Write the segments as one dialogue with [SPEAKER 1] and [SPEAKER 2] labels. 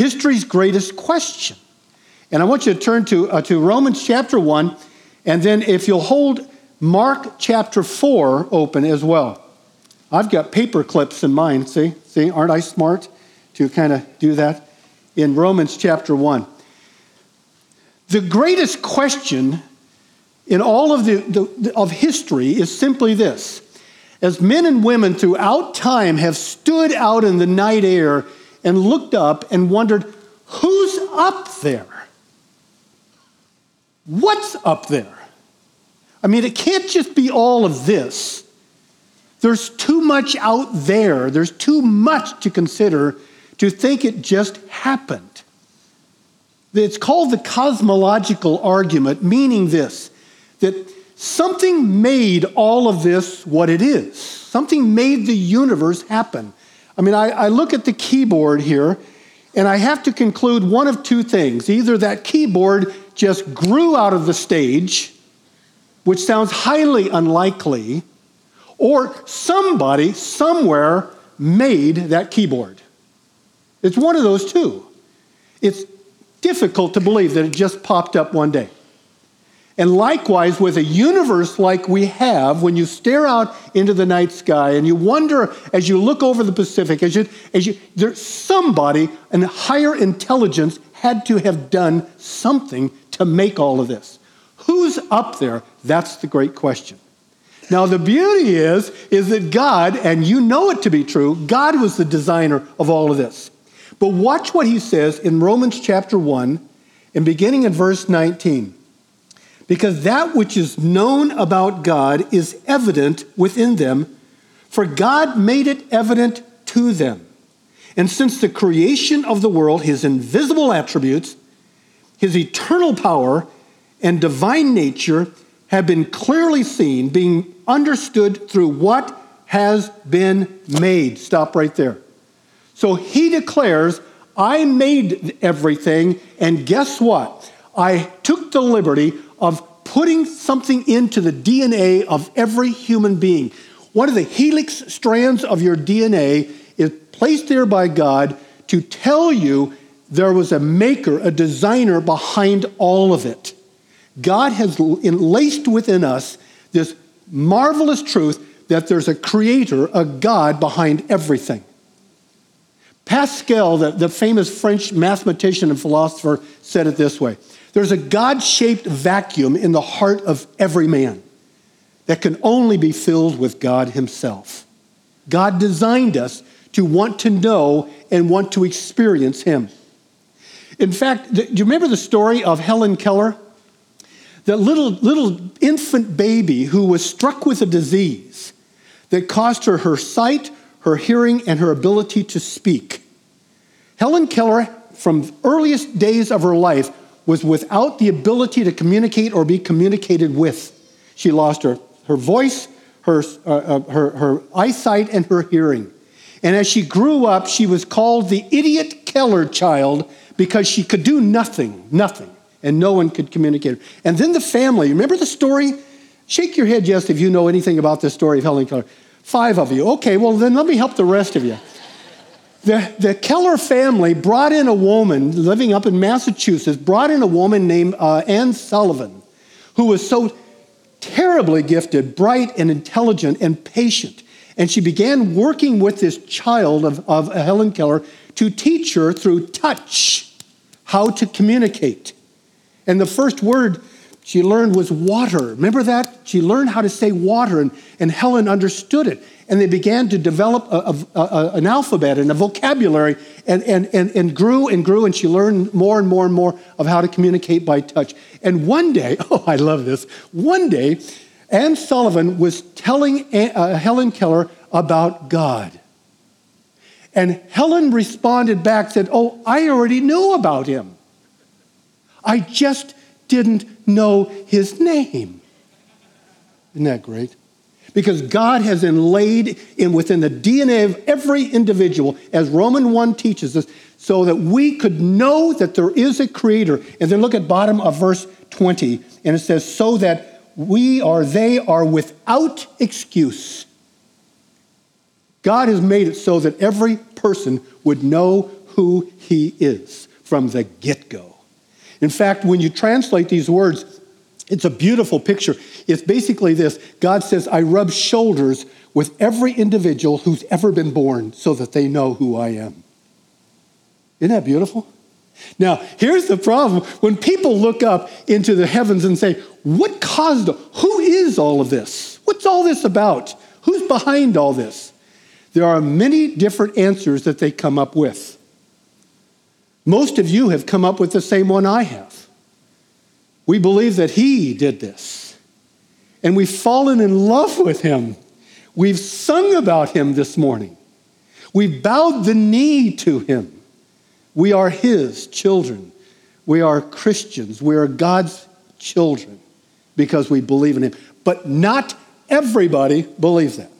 [SPEAKER 1] history's greatest question. And I want you to turn to Romans chapter 1, and then if you'll hold Mark chapter 4 open as well. I've got paper clips in mine, see, aren't I smart to kind of do that? In Romans chapter 1. The greatest question in all of history is simply this. As men and women throughout time have stood out in the night air and looked up and wondered, who's up there? What's up there? I mean, it can't just be all of this. There's too much out there. There's too much to consider to think it just happened. It's called the cosmological argument, meaning this, that something made all of this what it is. Something made the universe happen. I mean, I look at the keyboard here, and I have to conclude one of two things. Either that keyboard just grew out of the stage, which sounds highly unlikely, or somebody somewhere made that keyboard. It's one of those two. It's difficult to believe that it just popped up one day. And likewise, with a universe like we have, when you stare out into the night sky and you wonder as you look over the Pacific, there's somebody, a higher intelligence had to have done something to make all of this. Who's up there? That's the great question. Now, the beauty is that God, and you know it to be true, God was the designer of all of this. But watch what he says in Romans chapter 1 and beginning in verse 19. Because that which is known about God is evident within them, for God made it evident to them. And since the creation of the world, his invisible attributes, his eternal power, and divine nature have been clearly seen, being understood through what has been made. Stop right there. So he declares, I made everything, and guess what? I took the liberty of putting something into the DNA of every human being. One of the helix strands of your DNA is placed there by God to tell you there was a maker, a designer behind all of it. God has enlaced within us this marvelous truth that there's a creator, a God behind everything. Pascal, the famous French mathematician and philosopher, said it this way. There's a God-shaped vacuum in the heart of every man that can only be filled with God himself. God designed us to want to know and want to experience him. In fact, do you remember the story of Helen Keller? That little infant baby who was struck with a disease that cost her her sight, her hearing, and her ability to speak. Helen Keller, from earliest days of her life, was without the ability to communicate or be communicated with. She lost her voice, her eyesight, and her hearing. And as she grew up, she was called the idiot Keller child because she could do nothing, and no one could communicate. And then the family, remember the story? Shake your head yes if you know anything about the story of Helen Keller. 5 of you. Okay, well then let me help the rest of you. The Keller family brought in a woman living up in Massachusetts, brought in a woman named Anne Sullivan, who was so terribly gifted, bright and intelligent and patient. And she began working with this child of Helen Keller to teach her through touch how to communicate. And the first word she learned was water. Remember that? She learned how to say water, and Helen understood it. And they began to develop an alphabet and a vocabulary and grew, and she learned more and more and more of how to communicate by touch. And one day, oh, I love this. One day, Anne Sullivan was telling Helen Keller about God. And Helen responded back, said, oh, I already knew about him. I just didn't know his name. Isn't that great? Because God has inlaid within the DNA of every individual, as Romans 1 teaches us, so that we could know that there is a creator. And then look at bottom of verse 20, and it says, so that they are without excuse. God has made it so that every person would know who he is from the get-go. In fact, when you translate these words, it's a beautiful picture. It's basically this. God says, I rub shoulders with every individual who's ever been born so that they know who I am. Isn't that beautiful? Now, here's the problem. When people look up into the heavens and say, what caused it? Who is all of this? What's all this about? Who's behind all this? There are many different answers that they come up with. Most of you have come up with the same one I have. We believe that he did this. And we've fallen in love with him. We've sung about him this morning. We've bowed the knee to him. We are his children. We are Christians. We are God's children because we believe in him. But not everybody believes that.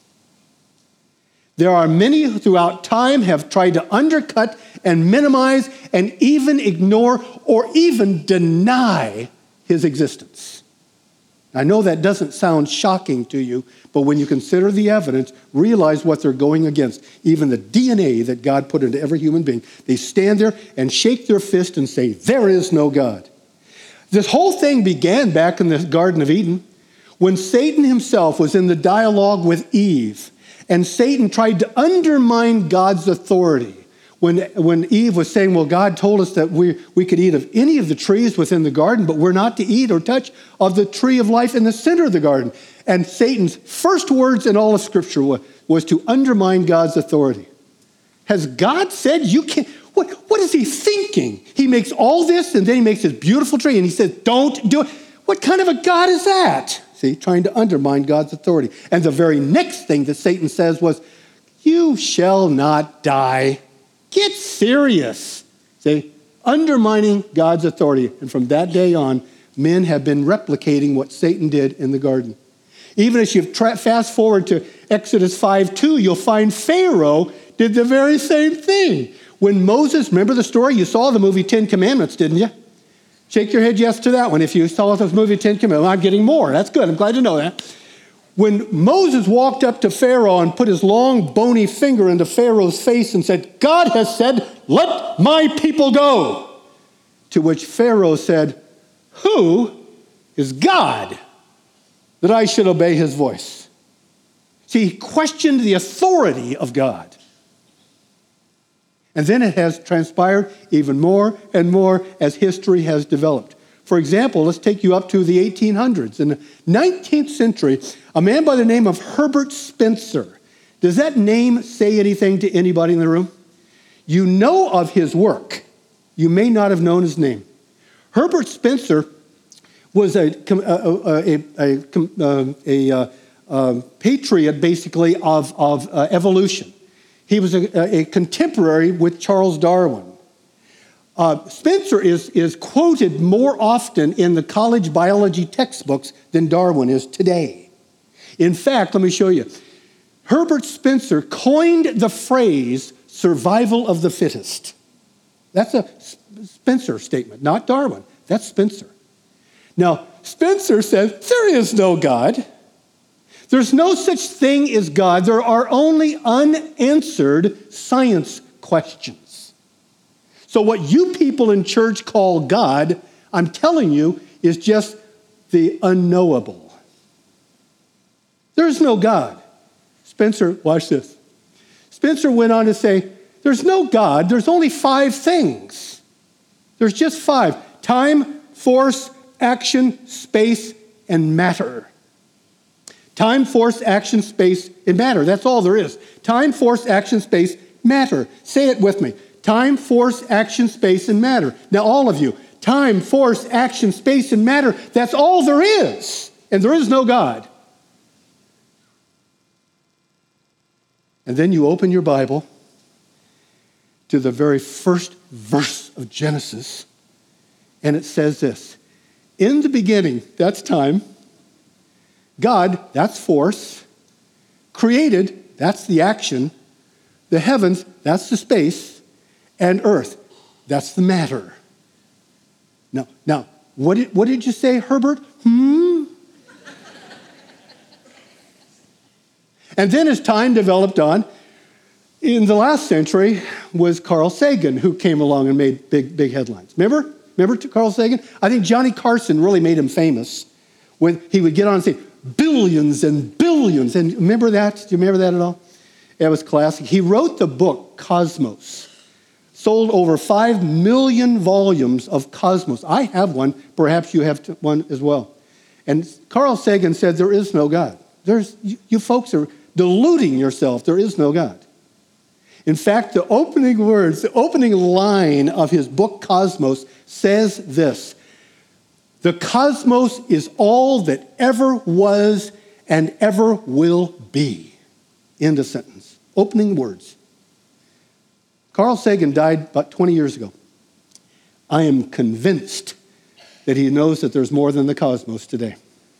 [SPEAKER 1] There are many who throughout time have tried to undercut and minimize and even ignore or even deny his existence. I know that doesn't sound shocking to you, but when you consider the evidence, realize what they're going against. Even the DNA that God put into every human being. They stand there and shake their fist and say, there is no God. This whole thing began back in the Garden of Eden when Satan himself was in the dialogue with Eve. And Satan tried to undermine God's authority. When Eve was saying, well, God told us that we could eat of any of the trees within the garden, but we're not to eat or touch of the tree of life in the center of the garden. And Satan's first words in all of Scripture was to undermine God's authority. Has God said you can't? What is he thinking? He makes all this, and then he makes this beautiful tree, and he says, don't do it. What kind of a God is that? See, trying to undermine God's authority. And the very next thing that Satan says was, you shall not die. Get serious. See, undermining God's authority. And from that day on, men have been replicating what Satan did in the garden. Even as you fast forward to Exodus 5:2, you'll find Pharaoh did the very same thing. When Moses, remember the story? You saw the movie 10 Commandments, didn't you? Shake your head yes to that one. If you saw the movie 10 Commandments, I'm getting more. That's good. I'm glad to know that. When Moses walked up to Pharaoh and put his long, bony finger into Pharaoh's face and said, God has said, let my people go. To which Pharaoh said, who is God that I should obey his voice? See, he questioned the authority of God. And then it has transpired even more and more as history has developed. For example, let's take you up to the 1800s. In the 19th century, a man by the name of Herbert Spencer. Does that name say anything to anybody in the room? You know of his work. You may not have known his name. Herbert Spencer was a patriot, basically, of evolution. He was a contemporary with Charles Darwin. Spencer is quoted more often in the college biology textbooks than Darwin is today. In fact, let me show you. Herbert Spencer coined the phrase survival of the fittest. That's a Spencer statement, not Darwin. That's Spencer. Now, Spencer says there is no God. There's no such thing as God. There are only unanswered science questions. So what you people in church call God, I'm telling you, is just the unknowable. There's no God. Spencer, watch this. Spencer went on to say, there's no God. There's only 5 things. There's just 5. Time, force, action, space, and matter. Time, force, action, space, and matter. That's all there is. Time, force, action, space, matter. Say it with me. Time, force, action, space, and matter. Now, all of you, time, force, action, space, and matter, that's all there is. And there is no God. And then you open your Bible to the very first verse of Genesis, and it says this. In the beginning, that's time. God, that's force. Created, that's the action. The heavens, that's the space. And earth, that's the matter. Now, what did you say, Herbert? And then as time developed on, In the last century was Carl Sagan, who came along and made big headlines. Remember Carl Sagan? I think Johnny Carson really made him famous when he would get on and say, billions and billions. And remember that? Do you remember that at all? It was classic. He wrote the book Cosmos. Sold over 5 million volumes of Cosmos. I have one. Perhaps you have one as well. And Carl Sagan said, there is no God. You folks are deluding yourself. There is no God. In fact, the opening line of his book Cosmos says this: the cosmos is all that ever was and ever will be. End of sentence. Opening words. Carl Sagan died about 20 years ago. I am convinced that he knows that there's more than the cosmos today.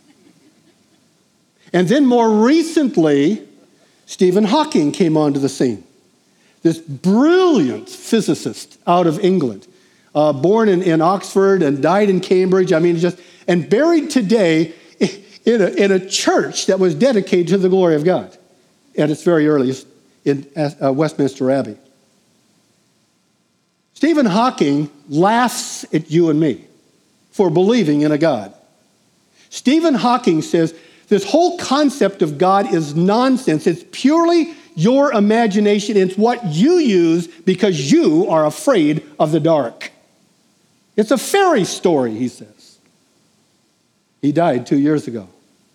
[SPEAKER 1] And then more recently, Stephen Hawking came onto the scene. This brilliant physicist out of England, born in Oxford and died in Cambridge. And buried today in a church that was dedicated to the glory of God at its very earliest in Westminster Abbey. Stephen Hawking laughs at you and me for believing in a God. Stephen Hawking says this whole concept of God is nonsense. It's purely your imagination. It's what you use because you are afraid of the dark. It's a fairy story, he says. He died 2 years ago.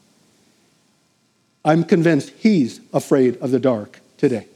[SPEAKER 1] I'm convinced he's afraid of the dark today.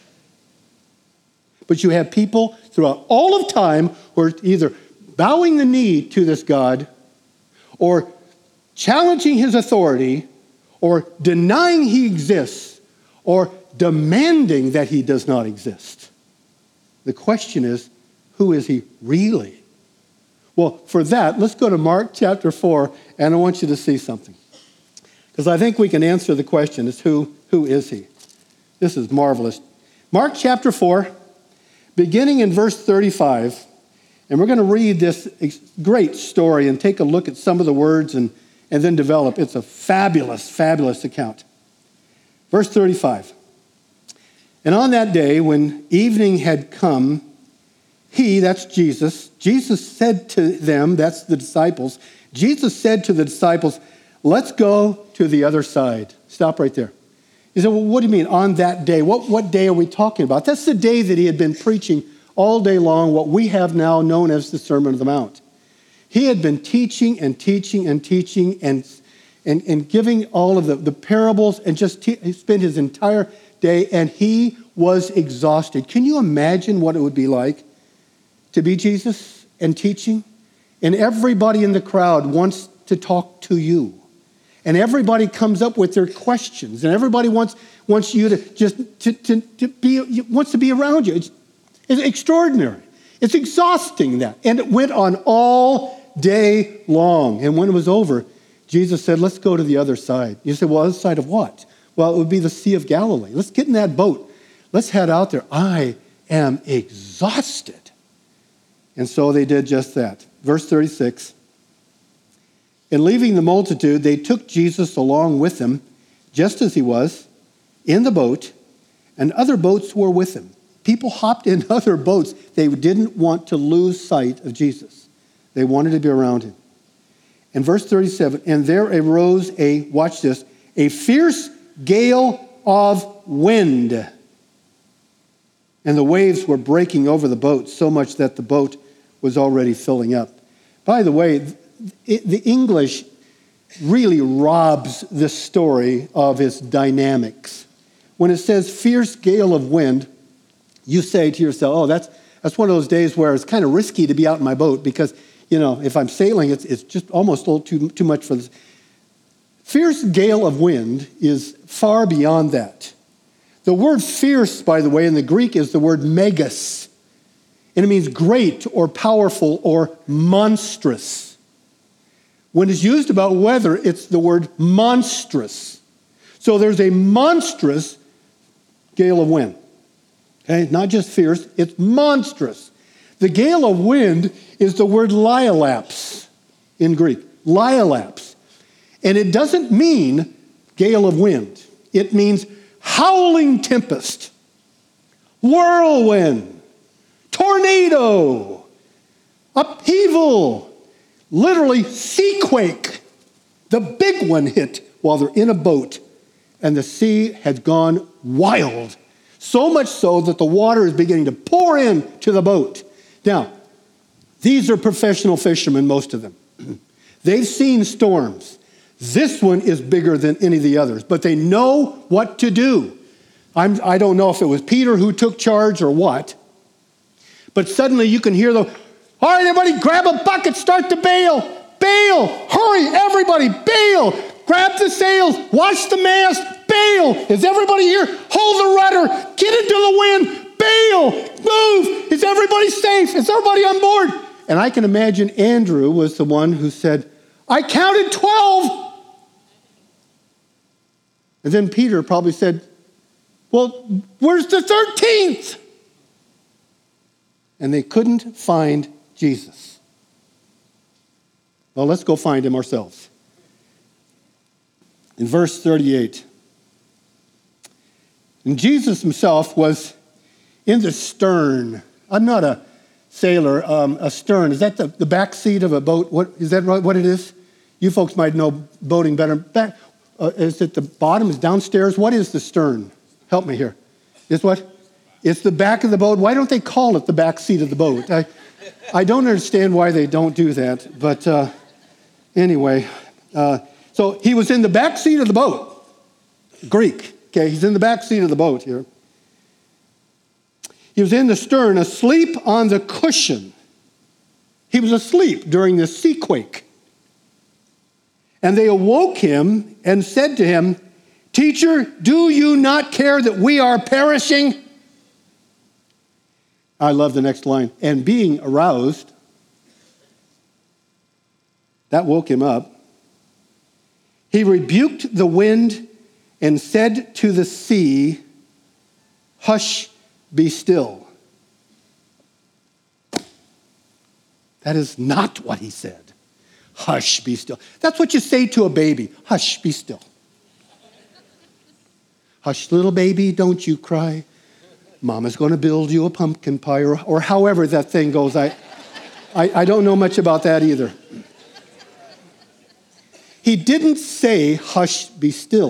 [SPEAKER 1] But you have people throughout all of time who are either bowing the knee to this God or challenging his authority or denying he exists or demanding that he does not exist. The question is, who is he really? Well, for that, let's go to Mark chapter 4, and I want you to see something. Because I think we can answer the question, is who is he? This is marvelous. Mark chapter 4, beginning in verse 35, and we're going to read this great story and take a look at some of the words and then develop. It's a fabulous, fabulous account. Verse 35. And on that day, when evening had come, that's Jesus said to them, that's the disciples, Jesus said to the disciples, let's go to the other side. Stop right there. You say, well, what do you mean on that day? What day are we talking about? That's the day that he had been preaching all day long, what we have now known as the Sermon on the Mount. He had been teaching and teaching and teaching and giving all of the parables and he spent his entire day, and he was exhausted. Can you imagine what it would be like to be Jesus and teaching? And everybody in the crowd wants to talk to you. And everybody comes up with their questions, and everybody wants you to be around you. It's extraordinary. It's exhausting that. And it went on all day long. And when it was over, Jesus said, let's go to the other side. You say, well, other side of what? Well, it would be the Sea of Galilee. Let's get in that boat. Let's head out there. I am exhausted. And so they did just that. Verse 36. And leaving the multitude, they took Jesus along with them, just as he was, in the boat, and other boats were with him. People hopped in other boats. They didn't want to lose sight of Jesus. They wanted to be around him. And verse 37, and there arose watch this, a fierce gale of wind. And the waves were breaking over the boat so much that the boat was already filling up. By the way, the English really robs this story of its dynamics. When it says fierce gale of wind, you say to yourself, oh, that's one of those days where it's kind of risky to be out in my boat because, if I'm sailing, it's just almost a little too much for this. Fierce gale of wind is far beyond that. The word fierce, by the way, in the Greek is the word megas. And it means great or powerful or monstrous. When it's used about weather, it's the word monstrous. So there's a monstrous gale of wind. Okay, not just fierce, it's monstrous. The gale of wind is the word liolaps in Greek. Liolaps. And it doesn't mean gale of wind. It means howling tempest. whirlwind, tornado, upheaval, literally seaquake. The big one hit while they're in a boat, and the sea had gone wild. So much so that the water is beginning to pour into the boat. Now, these are professional fishermen, most of them. They've seen storms. This one is bigger than any of the others, but they know what to do. I don't know if it was Peter who took charge or what, but suddenly you can hear all right, everybody grab a bucket, start to bail. Bail, hurry, everybody, bail. Grab the sails, watch the mast, bail. Is everybody here? Hold the rudder, get into the wind, bail, move. Is everybody safe? Is everybody on board? And I can imagine Andrew was the one who said, I counted 12. And then Peter probably said, well, where's the 13th? And they couldn't find Jesus. Well, let's go find him ourselves. In verse 38, and Jesus himself was in the stern. I'm not a sailor. A stern, is that the back seat of a boat? What is that right? What it is? You folks might know boating better. Is it the bottom? Is downstairs? What is the stern? Help me here. It's what? It's the back of the boat. Why don't they call it the back seat of the boat? I don't understand why they don't do that. But anyway, so he was in the back seat of the boat. Greek. Okay, he's in the back seat of the boat here. He was in the stern, asleep on the cushion. He was asleep during this seaquake. And they awoke him and said to him, Teacher, do you not care that we are perishing? I love the next line. And being aroused, that woke him up. He rebuked the wind and said to the sea, Hush, be still. That is not what he said. Hush, be still. That's what you say to a baby. Hush, be still. Hush, little baby, don't you cry. Mama's going to build you a pumpkin pie, or however that thing goes. I don't know much about that either. He didn't say, hush, be still.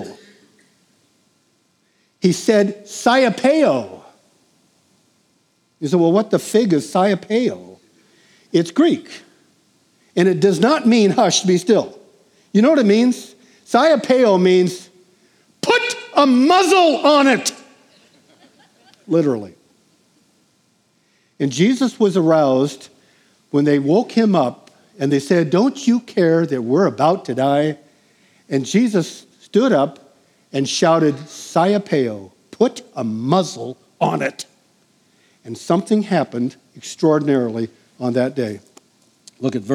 [SPEAKER 1] He said, Siapeo. You say, well, what the fig is Siapeo? It's Greek. And it does not mean hush, be still. You know what it means? Siapeo means put a muzzle on it. Literally. And Jesus was aroused when they woke him up and they said, don't you care that we're about to die? And Jesus stood up and shouted, Siapeo, put a muzzle on it. And something happened extraordinarily on that day. Look at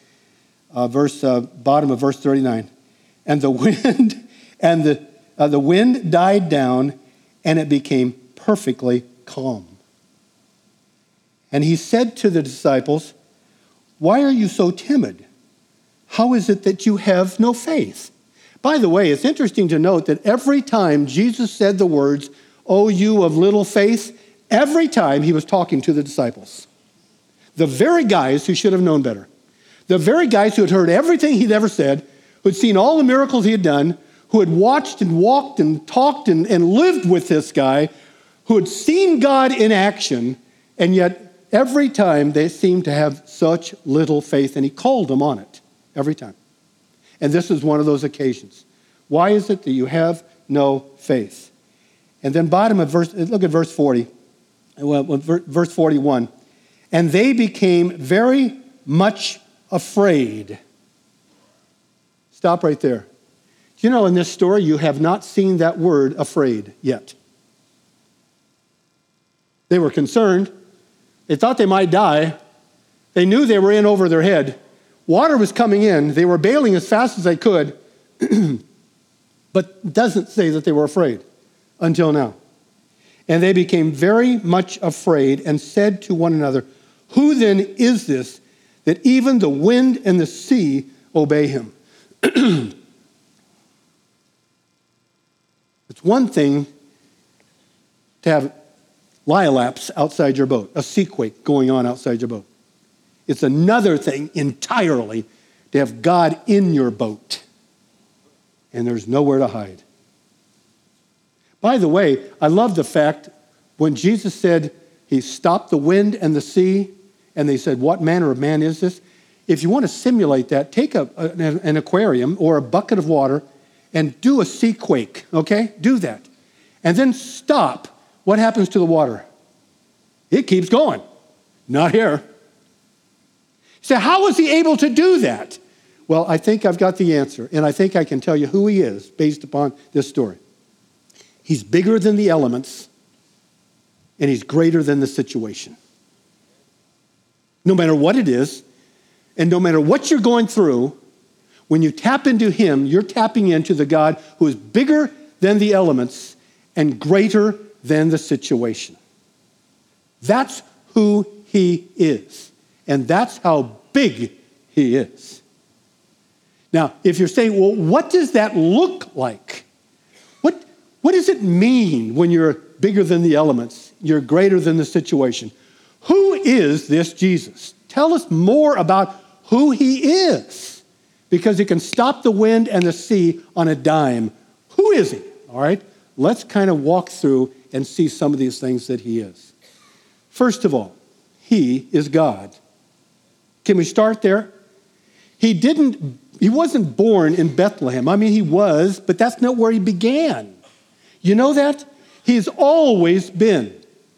[SPEAKER 1] bottom of verse 39. And the wind the wind died down, and it became perfectly calm. And he said to the disciples, why are you so timid? How is it that you have no faith? By the way, it's interesting to note that every time Jesus said the words, "O you of little faith," every time he was talking to the disciples. The very guys who should have known better. The very guys who had heard everything he'd ever said, who had seen all the miracles he had done, who had watched and walked and talked and lived with this guy, who had seen God in action, and yet every time they seemed to have such little faith, and he called them on it every time. And this is one of those occasions. Why is it that you have no faith? And then look at verse 40. Verse 41. And they became very much afraid. Stop right there. You know, in this story, you have not seen that word afraid yet. They were concerned. They thought they might die. They knew they were in over their head. Water was coming in. They were bailing as fast as they could. But it doesn't say that they were afraid until now. And they became very much afraid and said to one another, who then is this that even the wind and the sea obey him? It's one thing to have Lilaps outside your boat, a sea quake going on outside your boat. It's another thing entirely to have God in your boat, and there's nowhere to hide. By the way, I love the fact when Jesus said he stopped the wind and the sea, and they said, what manner of man is this? If you want to simulate that, take an aquarium or a bucket of water and do a sea quake, okay? Do that. And then stop. What happens to the water? It keeps going. Not here. You say, how was he able to do that? Well, I think I've got the answer, and I think I can tell you who he is based upon this story. He's bigger than the elements, and he's greater than the situation. No matter what it is, and no matter what you're going through, when you tap into him, you're tapping into the God who is bigger than the elements and greater than the situation. That's who he is. And that's how big he is. Now, if you're saying, well, what does that look like? What does it mean when you're bigger than the elements, you're greater than the situation? Who is this Jesus? Tell us more about who he is, because he can stop the wind and the sea on a dime. Who is he? All right, let's kind of walk through and see some of these things that he is. First of all, he is God. Can we start there? He wasn't born in Bethlehem. I mean, he was, but that's not where he began. You know that? He's always been.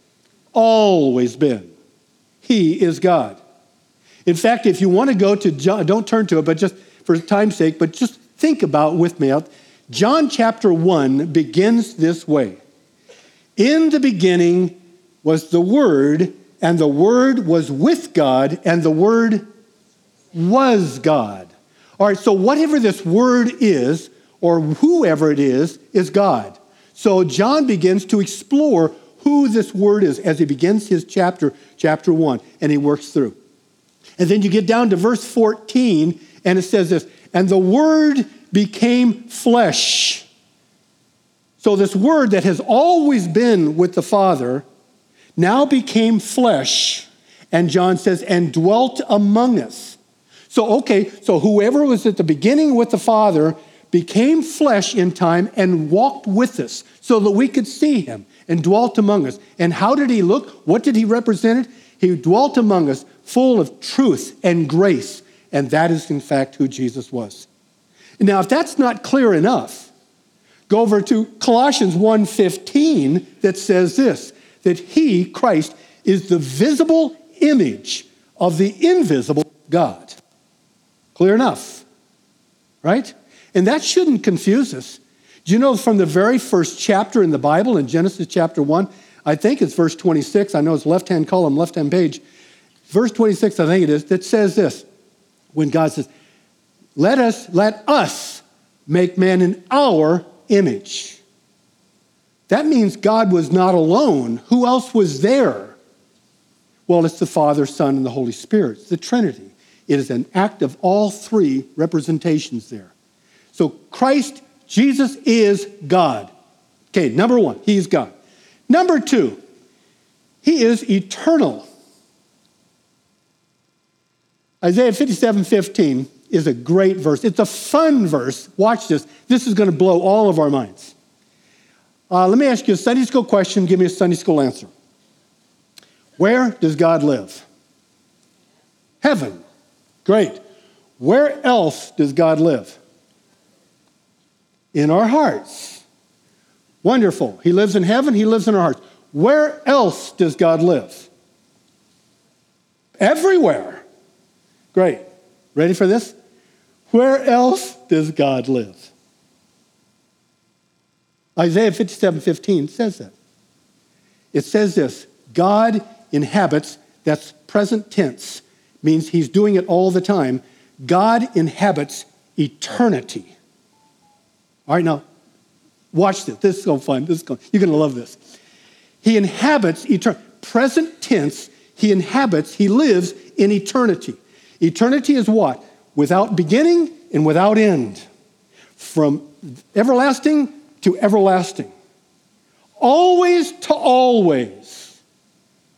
[SPEAKER 1] Always been. He is God. In fact, if you want to go to John, don't turn to it, but just for time's sake, but just think about with me. John chapter 1 begins this way. In the beginning was the Word, and the Word was with God, and the Word was God. All right, so whatever this Word is, or whoever it is God. So John begins to explore who this Word is as he begins his chapter 1, and he works through. And then you get down to verse 14, and it says this, and the Word became flesh. So this Word that has always been with the Father now became flesh, and John says, and dwelt among us. So whoever was at the beginning with the Father became flesh in time and walked with us so that we could see him and dwelt among us. And how did he look? What did he represent? He dwelt among us full of truth and grace, and that is in fact who Jesus was. Now, if that's not clear enough, go over to Colossians 1:15 that says this, that he, Christ, is the visible image of the invisible God. Clear enough, right? And that shouldn't confuse us. Do you know from the very first chapter in the Bible, in Genesis chapter 1, I think it's verse 26, I know it's left-hand column, left-hand page, verse 26, I think it is, that says this, when God says, let us make man in our image. That means God was not alone. Who else was there? Well, it's the Father, Son, and the Holy Spirit. It's the Trinity. It is an act of all three representations there. So Christ, Jesus is God. Okay, number one, he is God. Number two, he is eternal. Isaiah 57:15 is a great verse. It's a fun verse. Watch this. This is going to blow all of our minds. Let me ask you a Sunday school question. Give me a Sunday school answer. Where does God live? Heaven. Great. Where else does God live? In our hearts. Wonderful. He lives in heaven. He lives in our hearts. Where else does God live? Everywhere. Great. Ready for this? Where else does God live? Isaiah 57:15 says that. It says this, God inhabits, that's present tense, means he's doing it all the time. God inhabits eternity. All right, now, watch this. This is so fun. You're going to love this. He inhabits eternity. Present tense, he inhabits, he lives in eternity. Eternity is what? Without beginning and without end. From everlasting to everlasting. Always to always.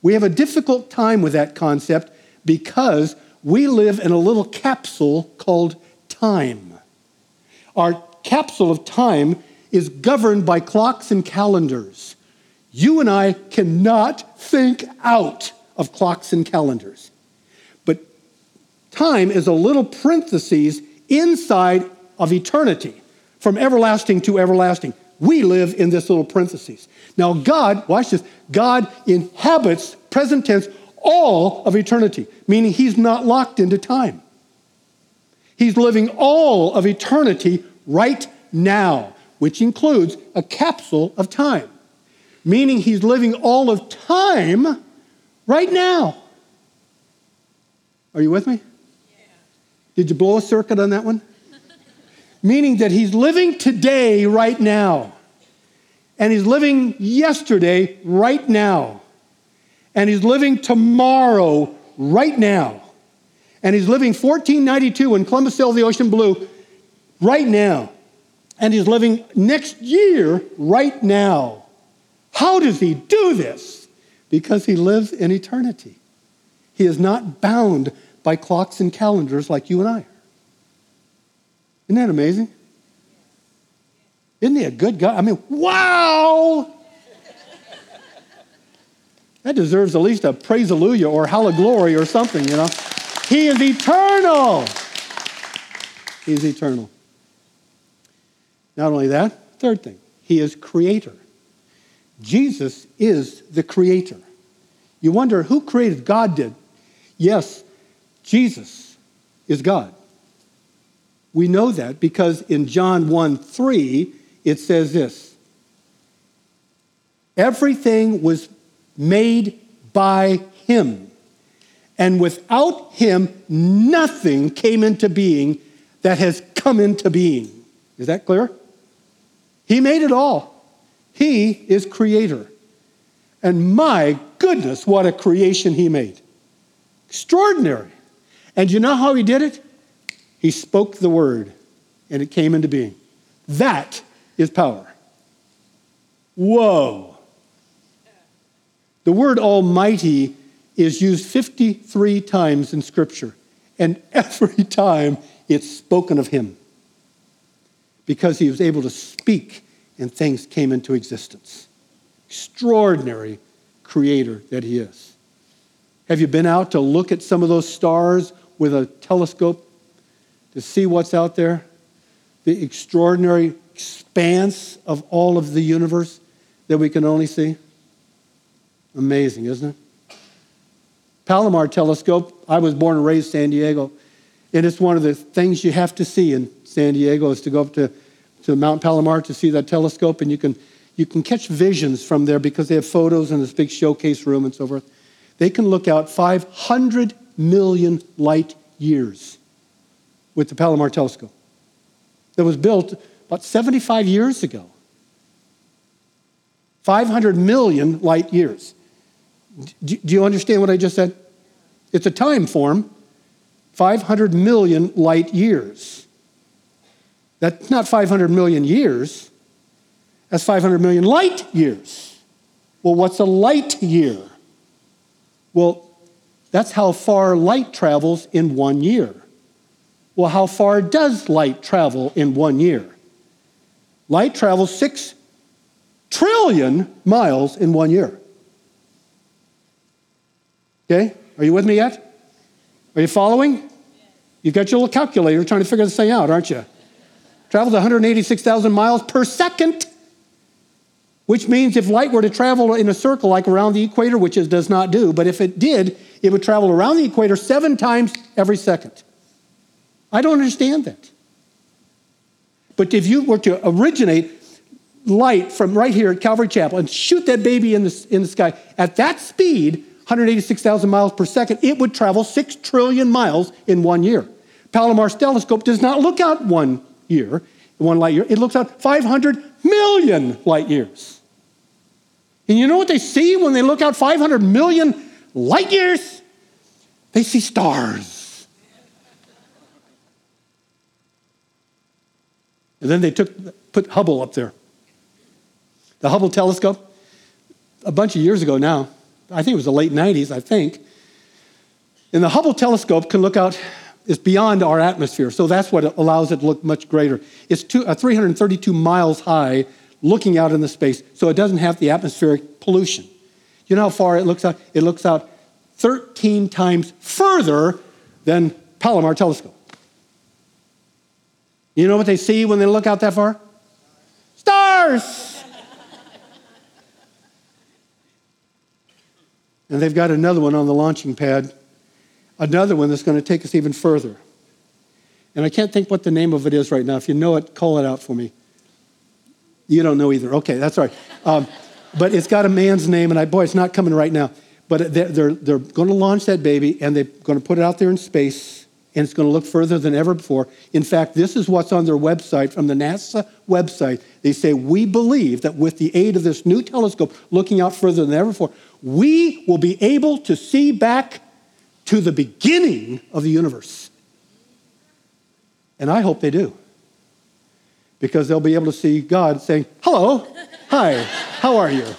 [SPEAKER 1] We have a difficult time with that concept because we live in a little capsule called time. Our capsule of time is governed by clocks and calendars. You and I cannot think out of clocks and calendars. But time is a little parenthesis inside of eternity, from everlasting to everlasting. We live in this little parenthesis. Now God, watch this, God inhabits, present tense, all of eternity, meaning he's not locked into time. He's living all of eternity right now, which includes a capsule of time, meaning he's living all of time right now. Are you with me? Yeah. Did you blow a circuit on that one? Meaning that he's living today right now. And he's living yesterday right now. And he's living tomorrow right now. And he's living 1492 when Columbus sailed the ocean blue right now. And he's living next year right now. How does he do this? Because he lives in eternity. He is not bound by clocks and calendars like you and I are. Isn't that amazing? Isn't he a good God? I mean, wow! That deserves at least a praise-alleluia or hallelujah or something, you know. He is eternal. He is eternal. Not only that, third thing, he is creator. Jesus is the creator. You wonder who created? God did. Yes, Jesus is God. We know that because in John 1:3, it says this. Everything was made by him. And without him, nothing came into being that has come into being. Is that clear? He made it all. He is creator. And my goodness, what a creation he made. Extraordinary. And you know how he did it? He spoke the word and it came into being. That is power. Whoa. The word almighty is used 53 times in Scripture. And every time it's spoken of him. Because he was able to speak and things came into existence. Extraordinary creator that he is. Have you been out to look at some of those stars with a telescope to see what's out there? The extraordinary expanse of all of the universe that we can only see? Amazing, isn't it? Palomar Telescope, I was born and raised in San Diego, and it's one of the things you have to see in San Diego is to go up to Mount Palomar to see that telescope, and you can catch visions from there because they have photos in this big showcase room and so forth. They can look out 500 million light years with the Palomar Telescope that was built about 75 years ago. 500 million light years. Do you understand what I just said? It's a time form. 500 million light years. That's not 500 million years. That's 500 million light years. Well, what's a light year? Well, that's how far light travels in 1 year. Well, how far does light travel in 1 year? Light travels 6 trillion miles in 1 year. Okay? Are you with me yet? Are you following? You've got your little calculator trying to figure this thing out, aren't you? Travels 186,000 miles per second, which means if light were to travel in a circle like around the equator, which it does not do, but if it did, it would travel around the equator 7 times every second. I don't understand that. But if you were to originate light from right here at Calvary Chapel and shoot that baby in the sky at that speed, 186,000 miles per second, it would travel 6 trillion miles in 1 year. Palomar's telescope does not look out 1 year, 1 light year. It looks out 500 million light years. And you know what they see when they look out 500 million light years? They see stars. And then they put Hubble up there. The Hubble telescope, a bunch of years ago now, I think it was the late 90s, I think. And the Hubble telescope can look out, it's beyond our atmosphere, so that's what allows it to look much greater. It's 332 miles high, looking out into space, so it doesn't have the atmospheric pollution. You know how far it looks out? It looks out 13 times further than Palomar telescope. You know what they see when they look out that far? Stars! And they've got another one on the launching pad, another one that's going to take us even further. And I can't think what the name of it is right now. If you know it, call it out for me. You don't know either. Okay, that's all right. But it's got a man's name, and it's not coming right now. But they're going to launch that baby, and they're going to put it out there in space, and it's going to look further than ever before. In fact, this is what's on their website, from the NASA website. They say, we believe that with the aid of this new telescope, looking out further than ever before, we will be able to see back to the beginning of the universe. And I hope they do. Because they'll be able to see God saying, hello, hi, how are you?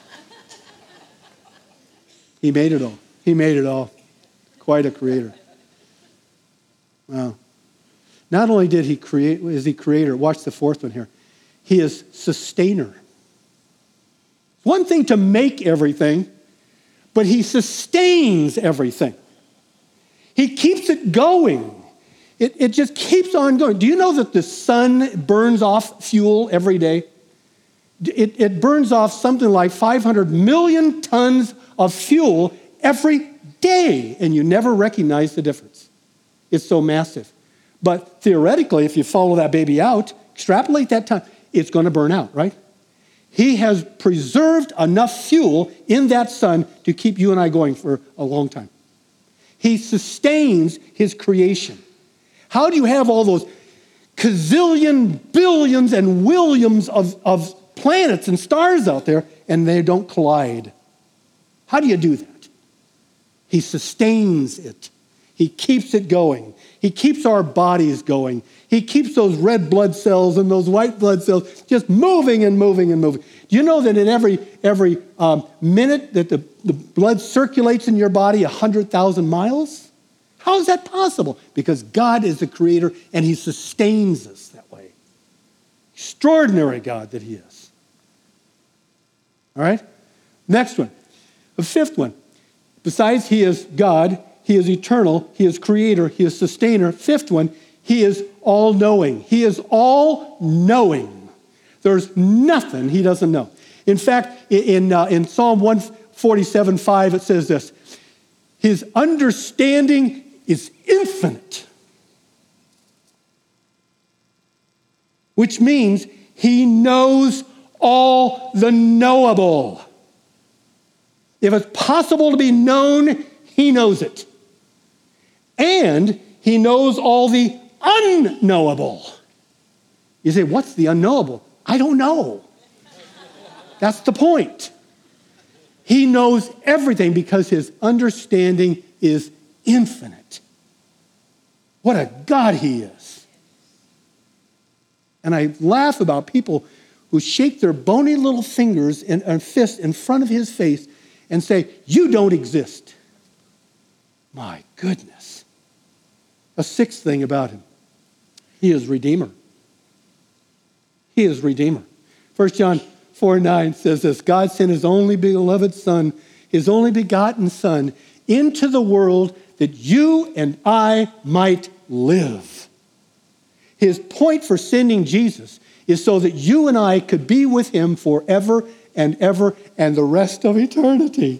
[SPEAKER 1] He made it all. He made it all. Quite a creator. Wow. Not only is he creator, watch the fourth one here. He is sustainer. One thing to make everything, but he sustains everything. He keeps it going. It just keeps on going. Do you know that the sun burns off fuel every day? It burns off something like 500 million tons of fuel every day, and you never recognize the difference. It's so massive. But theoretically, if you follow that baby out, extrapolate that time, it's going to burn out, right? He has preserved enough fuel in that sun to keep you and I going for a long time. He sustains his creation. How do you have all those gazillion, billions, and williams of planets and stars out there and they don't collide? How do you do that? He sustains it. He keeps it going. He keeps our bodies going. He keeps those red blood cells and those white blood cells just moving and moving and moving. Do you know that in every minute that the blood circulates in your body 100,000 miles? How is that possible? Because God is the creator and he sustains us that way. Extraordinary God that he is. All right? Next one. The fifth one. Besides he is God, he is eternal, he is creator, he is sustainer. Fifth one, he is all-knowing. He is all-knowing. There's nothing he doesn't know. In fact, in Psalm 147:5, it says this, his understanding is infinite, which means he knows all the knowable. If it's possible to be known, he knows it. And he knows all the unknowable. You say, what's the unknowable? I don't know. That's the point. He knows everything because his understanding is infinite. What a God he is. And I laugh about people who shake their bony little fingers and fists in front of his face and say, you don't exist. My goodness. A sixth thing about him. He is Redeemer. He is Redeemer. 1 John 4:9 says this, God sent his only beloved Son, his only begotten Son, into the world that you and I might live. His point for sending Jesus is so that you and I could be with him forever and ever and the rest of eternity.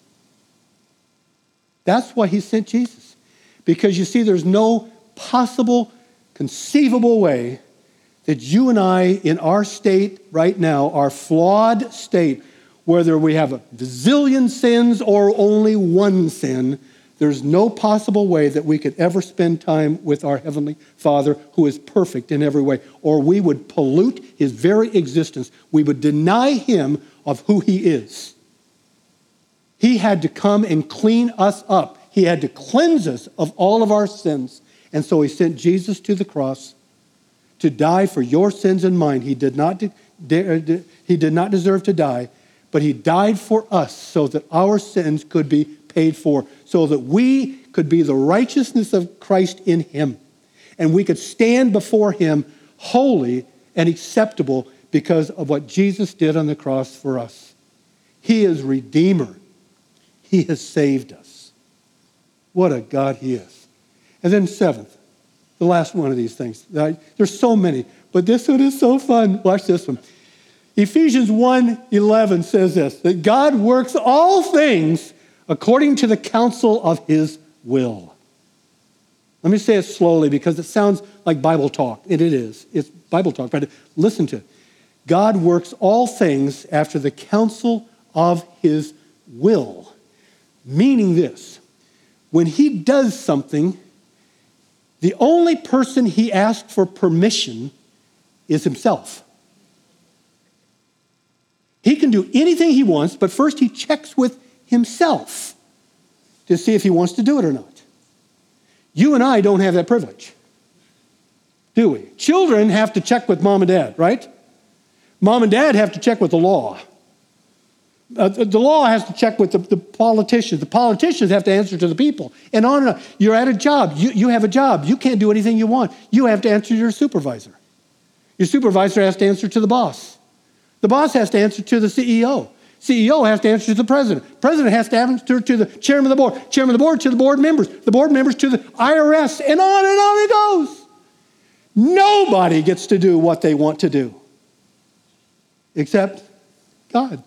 [SPEAKER 1] That's why he sent Jesus. Because you see, there's no possible, conceivable way that you and I, in our state right now, our flawed state, whether we have a zillion sins or only one sin, there's no possible way that we could ever spend time with our Heavenly Father, who is perfect in every way, or we would pollute his very existence. We would deny him of who he is. He had to come and clean us up. He had to cleanse us of all of our sins. And so he sent Jesus to the cross to die for your sins and mine. He did not deserve to die, but he died for us so that our sins could be paid for, so that we could be the righteousness of Christ in him, and we could stand before him holy and acceptable because of what Jesus did on the cross for us. He is Redeemer. He has saved us. What a God he is. And then seventh, the last one of these things. There's so many, but this one is so fun. Watch this one. Ephesians 1:11 says this, that God works all things according to the counsel of his will. Let me say it slowly because it sounds like Bible talk, and it is. It's Bible talk, but listen to it. God works all things after the counsel of his will, meaning this. When he does something, the only person he asks for permission is himself. He can do anything he wants, but first he checks with himself to see if he wants to do it or not. You and I don't have that privilege, do we? Children have to check with mom and dad, right? Mom and dad have to check with the law. The law has to check with the politicians. The politicians have to answer to the people. And on and on. You're at a job. You have a job. You can't do anything you want. You have to answer to your supervisor. Your supervisor has to answer to the boss. The boss has to answer to the CEO. CEO has to answer to the president. President has to answer to the chairman of the board. Chairman of the board to the board members. The board members to the IRS. And on it goes. Nobody gets to do what they want to do except God.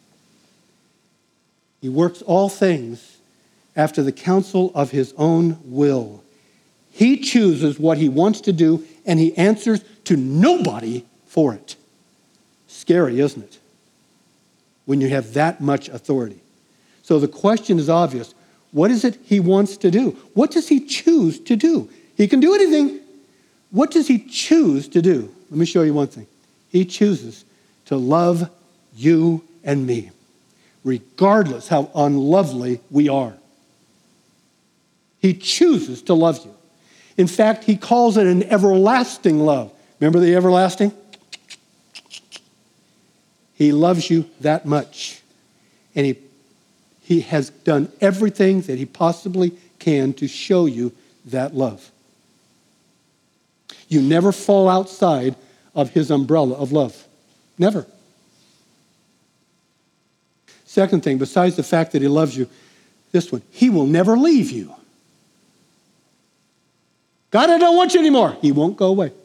[SPEAKER 1] He works all things after the counsel of his own will. He chooses what he wants to do, and he answers to nobody for it. Scary, isn't it? When you have that much authority. So the question is obvious. What is it he wants to do? What does he choose to do? He can do anything. What does he choose to do? Let me show you one thing. He chooses to love you and me, regardless how unlovely we are. He chooses to love you. In fact, he calls it an everlasting love. Remember the everlasting? He loves you that much. And he has done everything that he possibly can to show you that love. You never fall outside of his umbrella of love. Never. Second thing, besides the fact that he loves you, this one, he will never leave you. God, I don't want you anymore. He won't go away.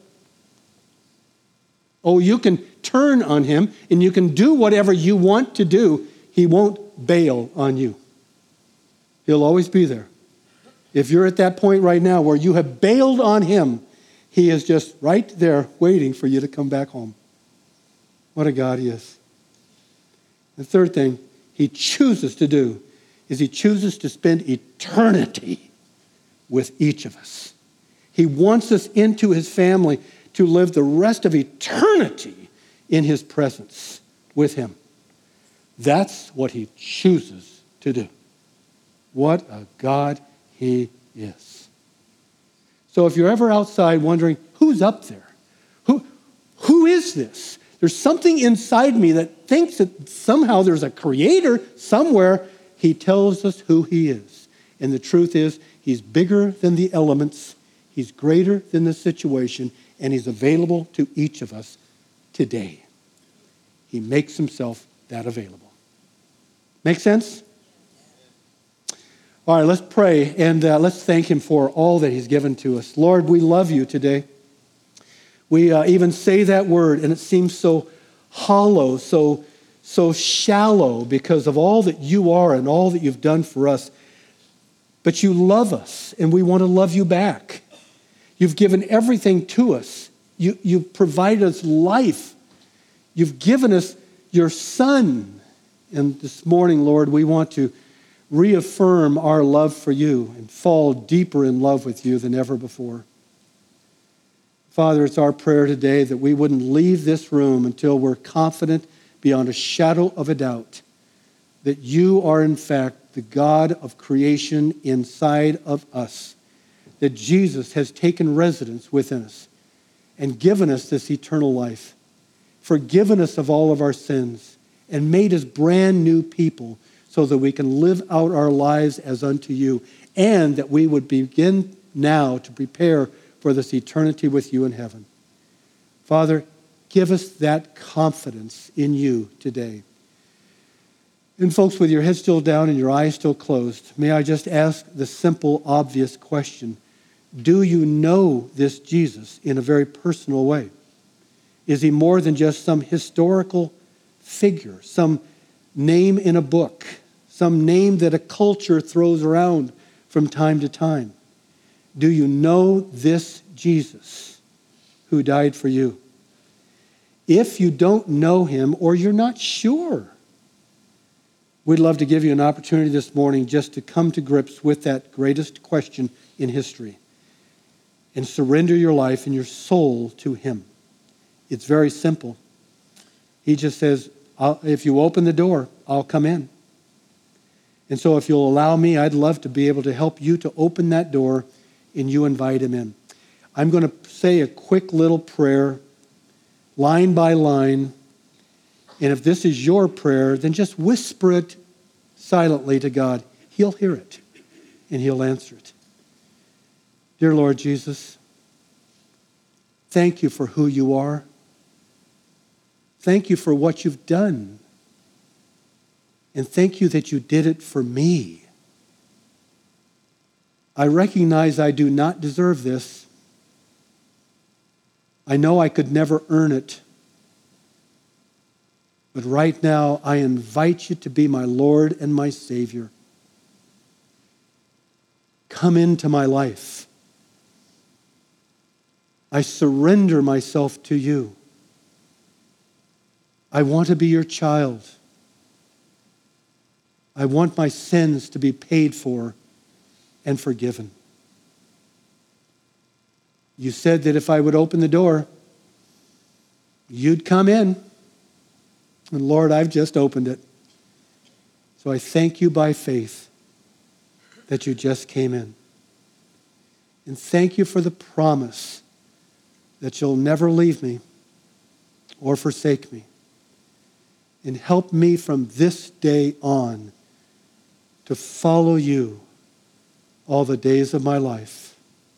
[SPEAKER 1] Oh, you can turn on him and you can do whatever you want to do. He won't bail on you. He'll always be there. If you're at that point right now where you have bailed on him, he is just right there waiting for you to come back home. What a God he is. The third thing he chooses to do is he chooses to spend eternity with each of us. He wants us into his family to live the rest of eternity in his presence with him. That's what he chooses to do. What a God he is. So if you're ever outside wondering, who's up there? Who is this? There's something inside me that thinks that somehow there's a creator somewhere. He tells us who he is. And the truth is, he's bigger than the elements. He's greater than the situation. And he's available to each of us today. He makes himself that available. Make sense? All right, let's pray and let's thank him for all that he's given to us. Lord, we love you today. We even say that word and it seems so hollow, so shallow because of all that you are and all that you've done for us. But you love us and we want to love you back. You've given everything to us. You've provided us life. You've given us your Son. And this morning, Lord, we want to reaffirm our love for you and fall deeper in love with you than ever before. Father, it's our prayer today that we wouldn't leave this room until we're confident beyond a shadow of a doubt that you are in fact the God of creation inside of us, that Jesus has taken residence within us and given us this eternal life, forgiven us of all of our sins, and made us brand new people so that we can live out our lives as unto you, and that we would begin now to prepare for this eternity with you in heaven. Father, give us that confidence in you today. And folks, with your head still down and your eyes still closed, may I just ask the simple, obvious question: do you know this Jesus in a very personal way? Is he more than just some historical figure, some name in a book, some name that a culture throws around from time to time? Do you know this Jesus who died for you? If you don't know him, or you're not sure, we'd love to give you an opportunity this morning just to come to grips with that greatest question in history and surrender your life and your soul to him. It's very simple. He just says, if you open the door, I'll come in. And so if you'll allow me, I'd love to be able to help you to open that door and you invite him in. I'm going to say a quick little prayer, line by line. And if this is your prayer, then just whisper it silently to God. He'll hear it and he'll answer it. Dear Lord Jesus, thank you for who you are. Thank you for what you've done. And thank you that you did it for me. I recognize I do not deserve this. I know I could never earn it. But right now, I invite you to be my Lord and my Savior. Come into my life. I surrender myself to you. I want to be your child. I want my sins to be paid for and forgiven. You said that if I would open the door, you'd come in. And Lord, I've just opened it. So I thank you by faith that you just came in. And thank you for the promise that you'll never leave me or forsake me. And help me from this day on to follow you all the days of my life.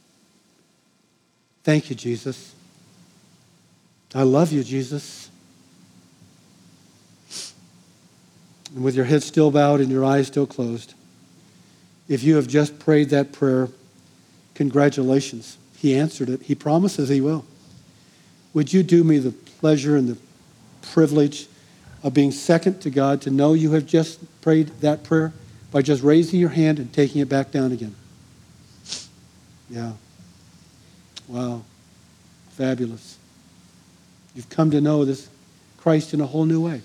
[SPEAKER 1] Thank you, Jesus. I love you, Jesus. And with your head still bowed and your eyes still closed, if you have just prayed that prayer, congratulations. He answered it. He promises he will. Would you do me the pleasure and the privilege of being second to God to know you have just prayed that prayer by just raising your hand and taking it back down again? Yeah. Wow. Fabulous. You've come to know this Christ in a whole new way.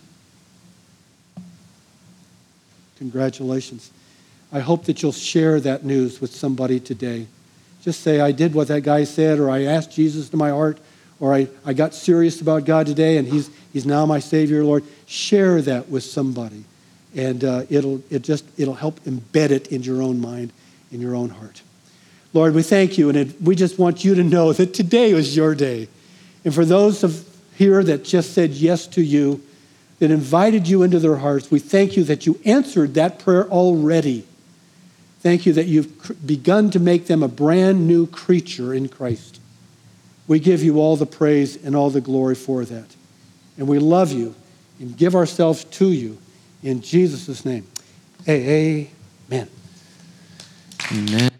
[SPEAKER 1] Congratulations. I hope that you'll share that news with somebody today. Just say, I did what that guy said, or I asked Jesus to my heart, or I got serious about God today, and he's now my Savior, Lord. Share that with somebody, and it'll help embed it in your own mind, in your own heart. Lord, we thank you, and we just want you to know that today was your day. And for those here that just said yes to you, that invited you into their hearts, we thank you that you answered that prayer already. Thank you that you've begun to make them a brand new creature in Christ. We give you all the praise and all the glory for that. And we love you and give ourselves to you in Jesus' name. Amen.
[SPEAKER 2] Amen.